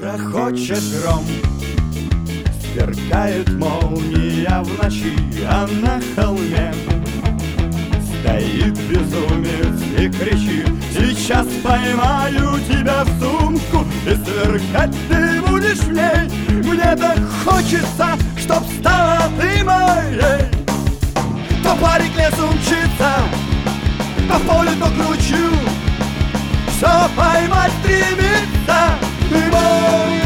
Грохочет гром, сверкает молния в ночи, а на холме стоит безумец и кричит: сейчас поймаю тебя в сумку, и сверкать ты будешь в ней. Мне так хочется, чтоб стала ты моей. То парень к лесу мчится, то в поле, то к ручью, все поймать стремится. Ты мой.